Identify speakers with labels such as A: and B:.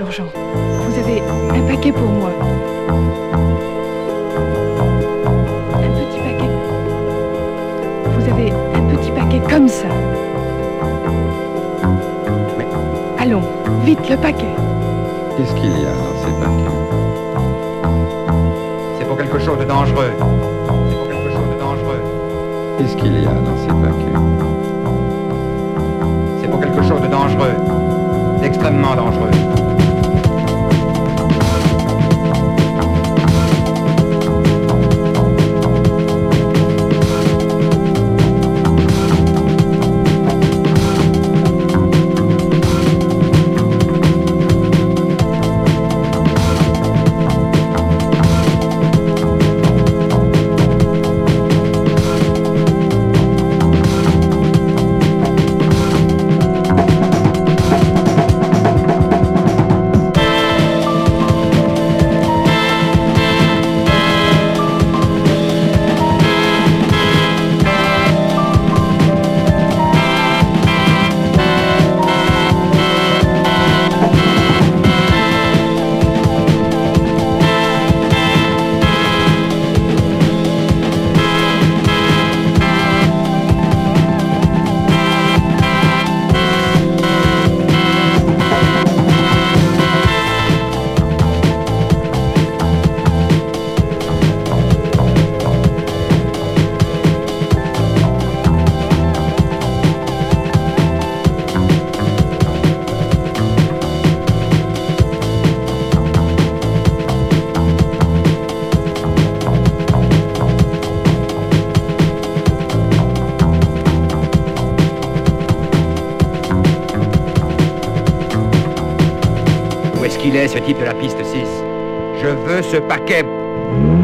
A: urgent. Vous avez un paquet pour moi. Un petit paquet. Vous avez un petit paquet comme ça.
B: Mais
A: allons, vite, le paquet.
B: qu'est-ce qu'il y a dans ces paquets?
C: C'est pour quelque chose de dangereux. C'est pour quelque chose de dangereux.
B: Qu'est-ce qu'il y a dans ces paquets?
C: C'est pour quelque chose de dangereux. D'extrêmement dangereux. Où est-ce qu'il est, ce type de la piste 6? Je veux ce paquet.